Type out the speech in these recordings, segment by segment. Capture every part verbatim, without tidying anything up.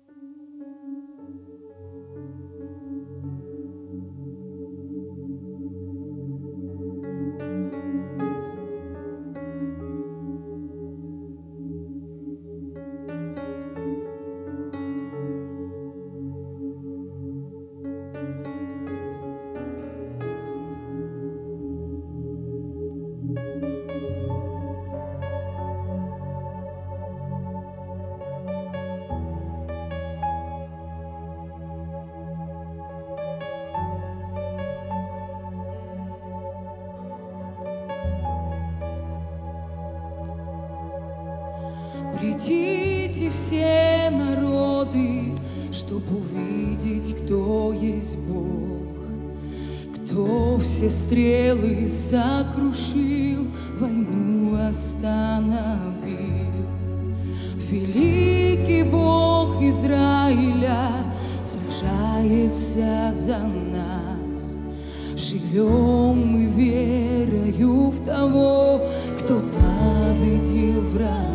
Придите все народы, чтоб увидеть, кто есть Бог, кто все стрелы сокрушил, войну остановил. Великий Бог Израиля сражается за нас. Живем мы верою в того, кто победил врага.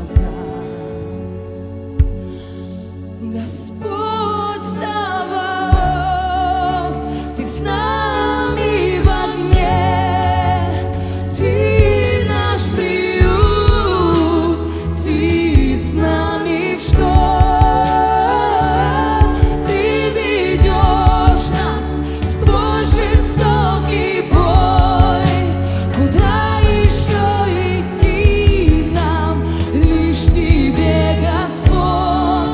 Господь Саваоф, Ты с нами в огне, Ты наш приют, Ты с нами в шторм, Ты ведешь нас сквозь жестокий бой. Куда еще идти нам, лишь Тебе, Господь.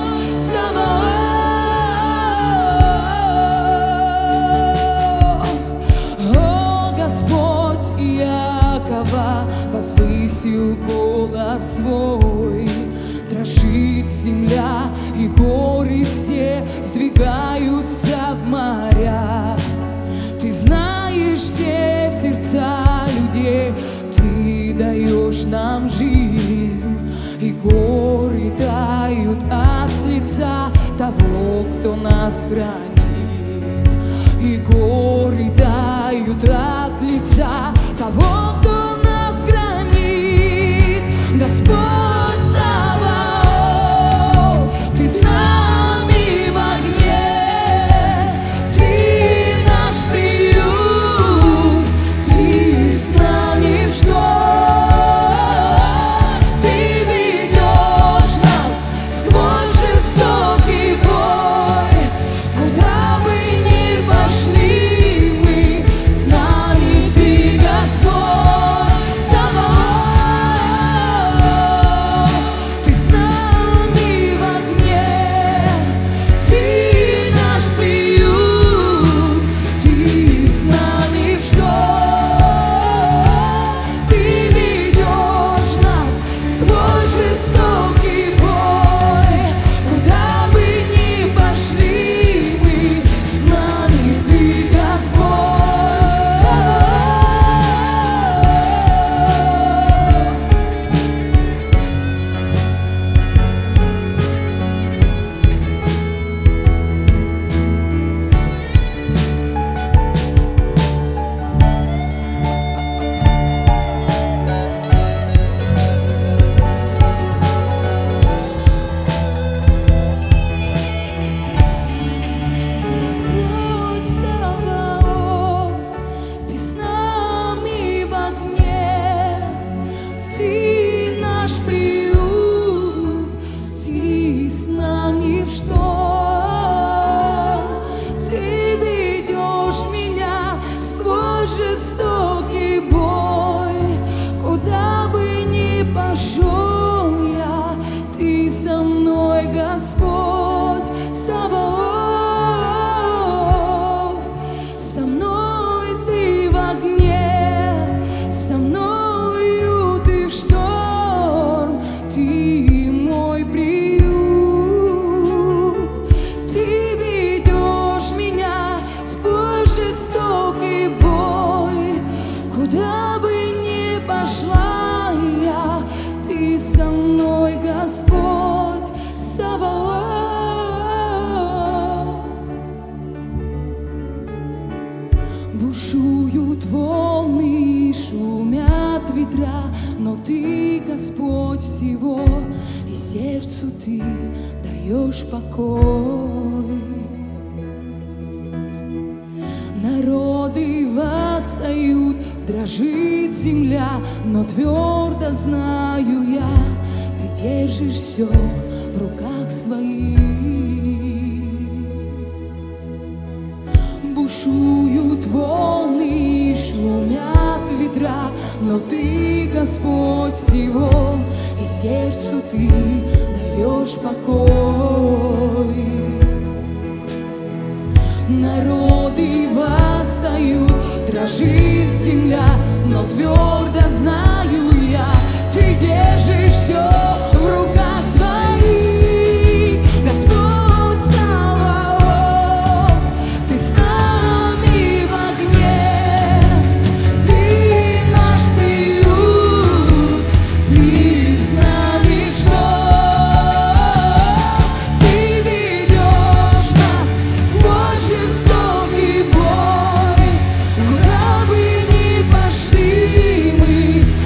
Возвысил голос свой, дрожит земля, и горы все сдвигаются в моря. Ты знаешь все сердца людей, Ты даешь нам жизнь, и горы тают от лица того, кто нас хранит. И горы тают от лица того, кто Господь Саваоф, Ты с нами в огне, Ты наш приют, Ты с нами в шторм, Ты ведешь нас сквозь жестокий бой. Куда бы ни пошли мы, с нами Ты, Господь Саваоф. Жестокий бой, куда бы ни пошел я, Ты со мной, Господь Саваоф. Со мной Ты в огне, со мною Ты в шторм, Ты мой приют. Ты ведешь меня сквозь жестокий бой. Куда бы ни пошла я, Ты со мной, Господь Саваоф. Бушуют волны, шумят ветра, но Ты, Господь всего, и сердцу Ты даешь даешь покой. Народы восстают, дрожит земля, но твердо знаю я, ты держишь все в руках своих. Бушуют волны, шумят ветра, но ты Господь всего, и сердцу ты даешь покой. Народы восстают, дрожит земля, но твердо знаю я, ты держишь все в руках своих. Господь Саваоф, ты с нами в огне, ты наш приют, ты с нами что? Ты ведешь нас сквозь жестокий бой, куда бы ни пошли мы,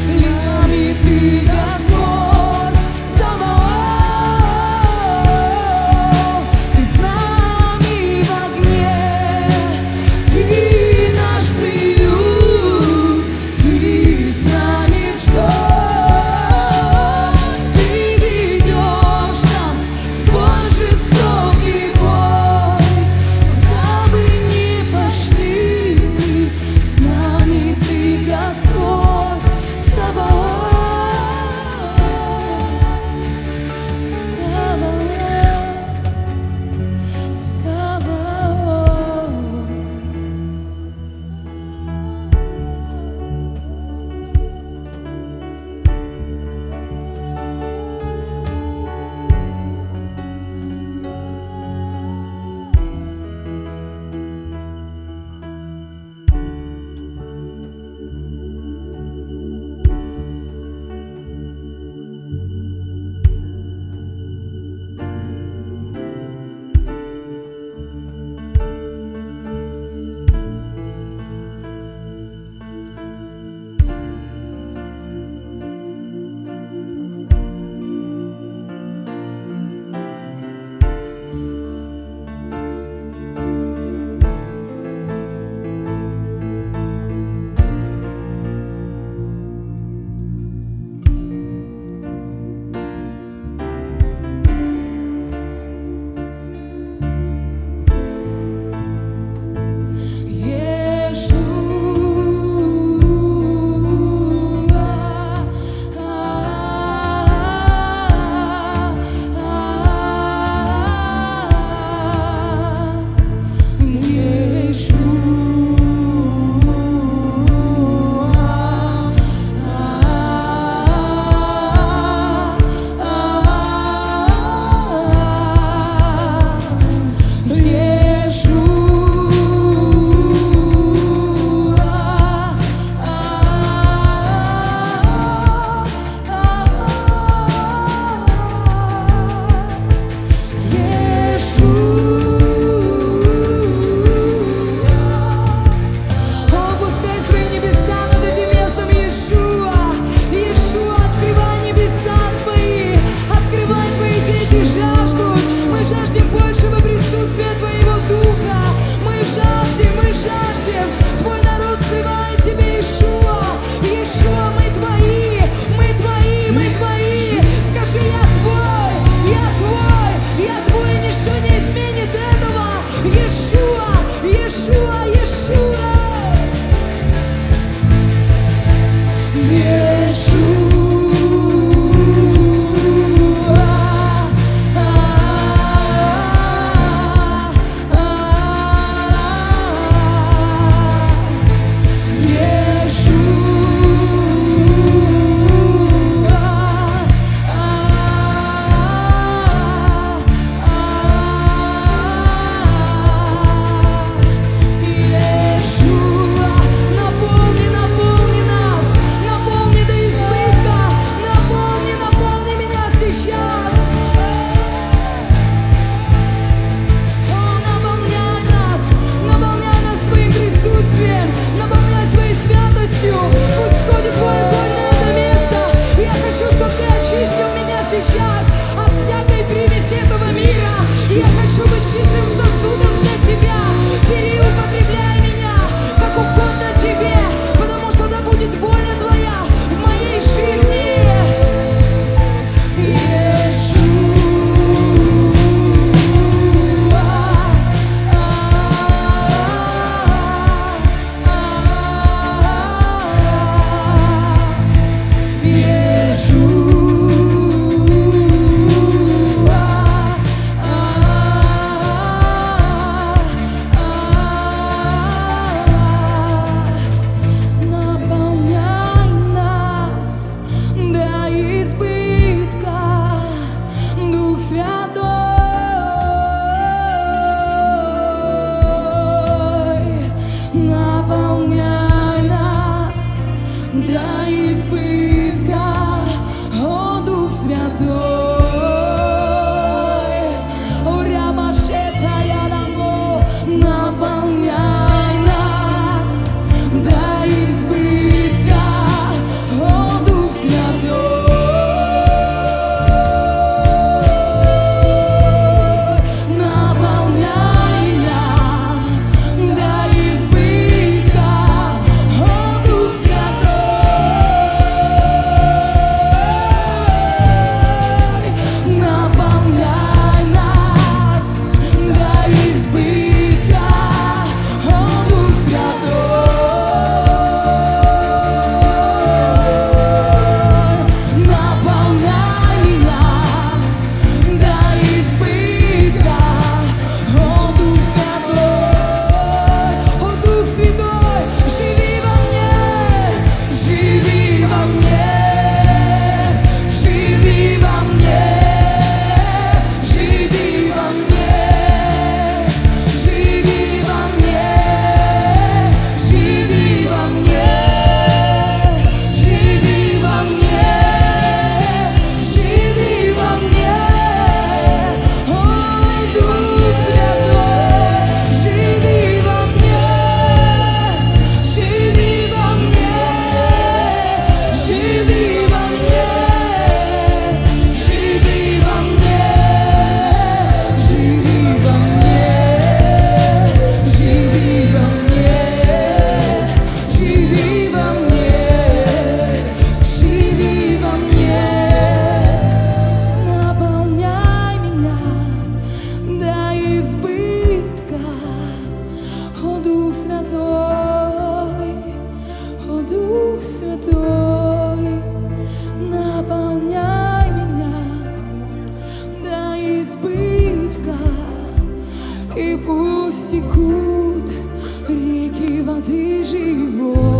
стекут реки воды живой.